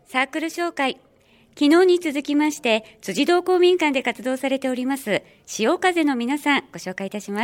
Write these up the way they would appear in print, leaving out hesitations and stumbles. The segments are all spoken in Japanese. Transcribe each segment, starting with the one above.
サークル紹介。昨日に続きまして辻堂公民館で活動されております潮風の皆さん、ご紹介いたします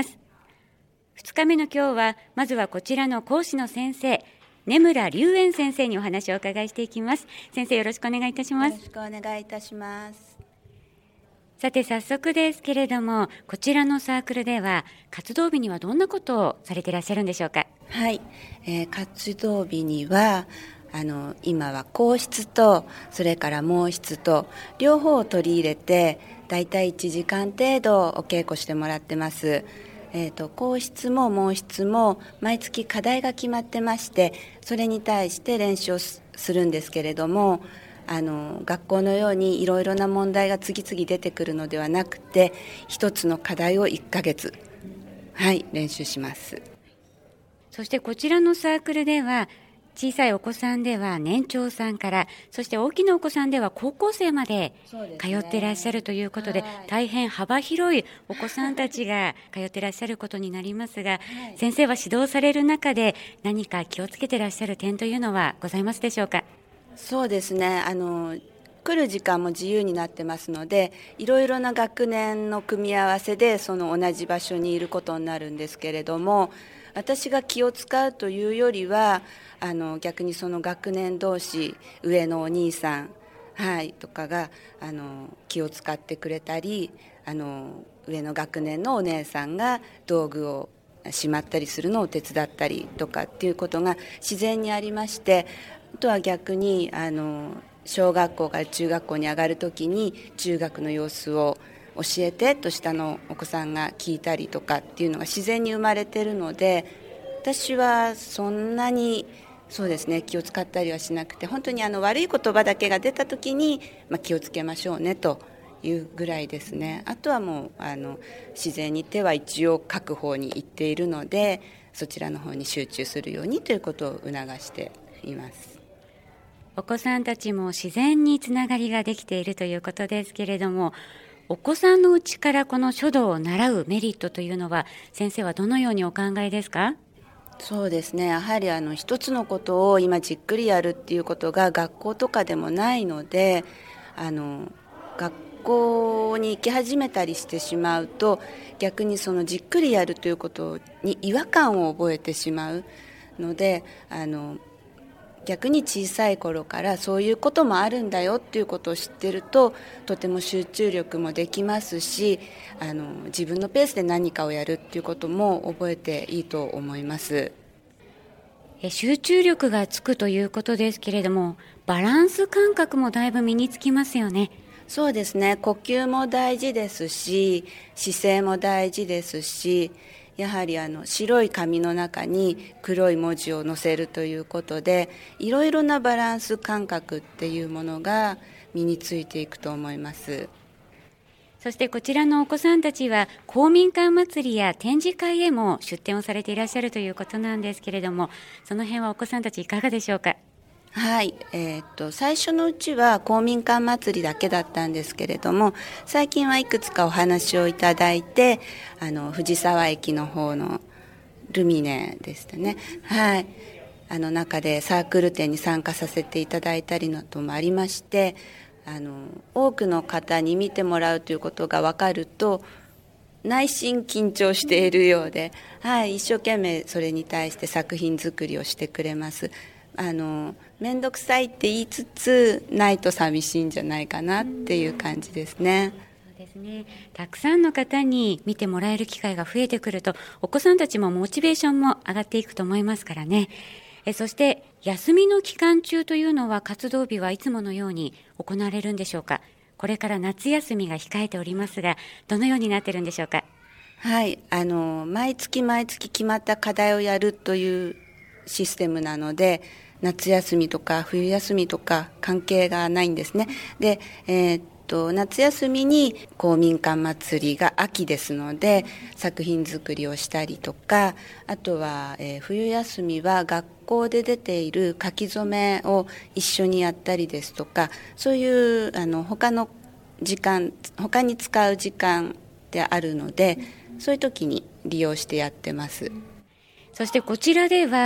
。2日目の今日はまずはこちらの講師の先生、根村隆円先生にお話をお伺いしていきます。先生、よろしくお願いいたします。 よろしくお願いいたします。 さて早速ですけれども、こちらのサークルでは活動日にはどんなことをされていらっしゃるんでしょうか。 はい、活動日には今は硬質とそれから毛質と両方を取り入れてだいたい1時間程度お稽古してもらってます。硬質も毛質も毎月課題が決まってまして、それに対して練習をするんですけれども、学校のようにいろいろな問題が次々出てくるのではなくて、一つの課題を1ヶ月、練習します。 そしてこちらのサークルでは小さいお子さんでは年長さんから、そして大きなお子さんでは高校生まで通っていらっしゃるということで、大変幅広いお子さんたちが通っていらっしゃることになりますが、先生は指導される中で何か気をつけていらっしゃる点というのはございますでしょうか。 そうですね、来る時間も自由になってますので、いろいろな学年の組み合わせでその同じ場所にいることになるんですけれども、私が気を使うというよりは逆にその学年同士、上のお兄さん、とかが気を使ってくれたり、上の学年のお姉さんが道具をしまったりするのを手伝ったりとかっていうことが自然にありまして、あとは逆に小学校から中学校に上がるときに中学の様子を教えてと下のお子さんが聞いたりとかっていうのが自然に生まれてるので、私はそんなにそうですね、気を使ったりはしなくて、本当に悪い言葉だけが出たときに、気をつけましょうねというぐらいですね。あとはもう自然に手は一応各方に行っているので、そちらの方に集中するようにということを促しています。 お子さんたちも自然につながりができているということですけれども、お子さんのうちからこの書道を習うメリットというのは、先生はどのようにお考えですか。 そうですね、やはり一つのことを今じっくりやるっていうことが学校とかでもないので、学校に行き始めたりしてしまうと、逆にそのじっくりやるということに違和感を覚えてしまうので、逆に小さい頃からそういうこともあるんだよっていうことを知ってると、とても集中力もできますし、自分のペースで何かをやるっていうことも覚えていいと思います。 集中力がつくということですけれども、バランス感覚もだいぶ身につきますよね。 そうですね、呼吸も大事ですし、姿勢も大事ですし、やはり白い紙の中に黒い文字を載せるということで、いろいろなバランス感覚っていうものが身についていくと思います。 そしてこちらのお子さんたちは公民館祭りや展示会へも出展をされていらっしゃるということなんですけれども、その辺はお子さんたちいかがでしょうか。 はい、最初のうちは公民館祭りだけだったんですけれども、最近はいくつかお話をいただいて、藤沢駅の方のルミネでしたね、中でサークル展に参加させていただいたりなどもありまして、多くの方に見てもらうということが分かると、内心緊張しているようで、一生懸命それに対して作品作りをしてくれます。面倒くさいって言いつつないと寂しいんじゃないかなっていう感じですね。 そうですね、たくさんの方に見てもらえる機会が増えてくると、お子さんたちもモチベーションも上がっていくと思いますからね。そして休みの期間中というのは活動日はいつものように行われるんでしょうか。これから夏休みが控えておりますが、どのようになってるんでしょうか。 毎月毎月決まった課題をやるというシステムなので、夏休みとか冬休みとか関係がないんですね。で、夏休みに公民館祭りが秋ですので作品作りをしたりとか、あとは、冬休みは学校で出ている書き初めを一緒にやったりですとか、そういう他の時間、他に使う時間であるので、そういう時に利用してやってます。 そしてこちらでは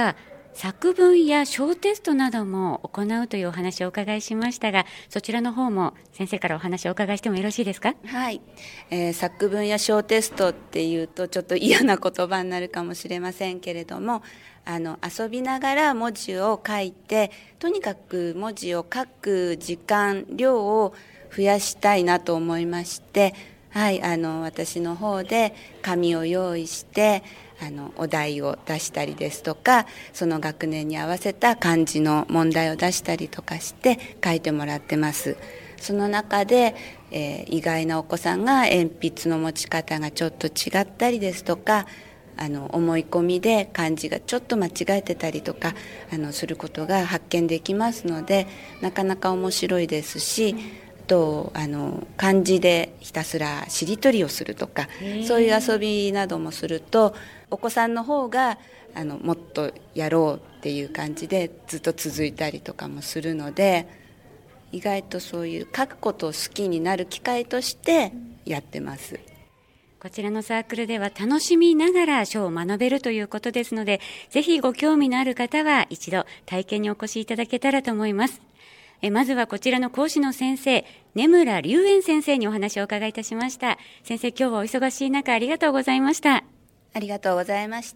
作文や小テストなども行うというお話をお伺いしましたが、そちらの方も先生からお話をお伺いしてもよろしいですか？ はい、作文や小テストっていうとちょっと嫌な言葉になるかもしれませんけれども、遊びながら文字を書いて、とにかく文字を書く時間量を増やしたいなと思いまして、はい、私の方で紙を用意してお題を出したりですとか、その学年に合わせた漢字の問題を出したりとかして書いてもらってます。その中で、意外なお子さんが鉛筆の持ち方がちょっと違ったりですとか、思い込みで漢字がちょっと間違えてたりとかすることが発見できますので、なかなか面白いですし、と漢字でひたすらしりとりをするとか、そういう遊びなどもするとお子さんの方がもっとやろうっていう感じでずっと続いたりとかもするので、意外とそういう書くことを好きになる機会としてやってます。 こちらのサークルでは楽しみながら書を学べるということですので、ぜひご興味のある方は一度体験にお越しいただけたらと思います。まずはこちらの講師の先生、根村龍燕先生にお話をお伺いいたしました。先生、今日はお忙しい中ありがとうございました。 ありがとうございました。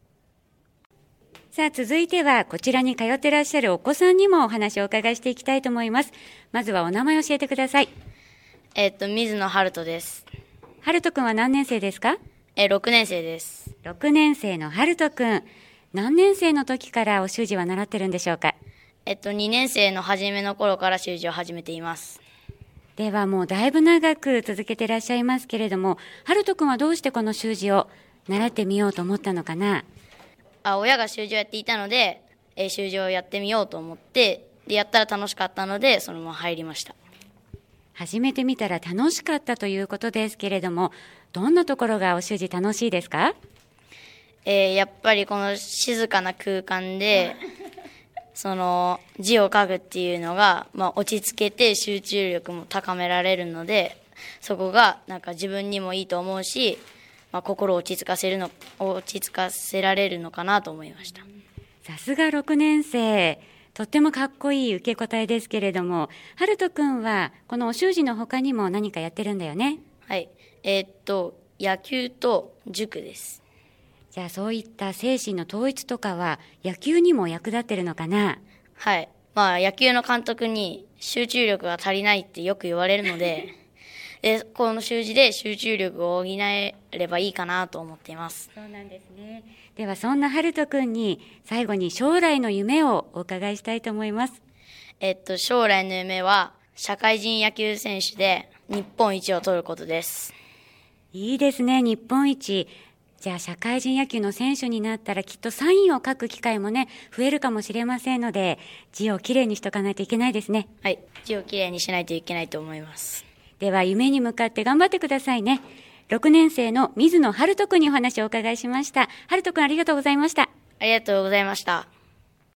さあ、続いてはこちらに通ってらっしゃるお子さんにもお話をお伺いしていきたいと思います。まずはお名前を教えてください。 水野春人です。 春人くんは何年生ですか ？6年生です。 6年生の春人くん、何年生の時からお習字は習ってるんでしょうか ？2年生の初めの頃から習字を始めています。 ではもうだいぶ長く続けていらっしゃいますけれども、春人くんはどうしてこの習字を習ってみようと思ったのかな？ 親が習字をやっていたので、習字をやってみようと思って、でやったら楽しかったのでそのまま入りました。 始めてみたら楽しかったということですけれども、どんなところがお習字楽しいですか？ やっぱりこの静かな空間でその字を書くっていうのが、落ち着けて集中力も高められるので、そこがなんか自分にもいいと思うし、心を落ち着かせられるのかなと思いました。 さすが6年生、とってもかっこいい受け答えですけれども、春人くんはこのお習字の他にも何かやってるんだよね？ はい、野球と塾です。 じゃあそういった精神の統一とかは野球にも役立ってるのかな？ はい。野球の監督に集中力が足りないってよく言われるので、この習字で集中力を補えればいいかなと思っています。 そうなんですね。ではそんな春人くんに最後に将来の夢をお伺いしたいと思います。 将来の夢は社会人野球選手で日本一を取ることです。 いいですね、日本一。じゃあ社会人野球の選手になったらきっとサインを書く機会もね、増えるかもしれませんので、字をきれいにしとかないといけないですね。 はい、字をきれいにしないといけないと思います。 では夢に向かって頑張ってくださいね。6年生の水野春人くんにお話をお伺いしました。春人くんありがとうございました。 ありがとうございました。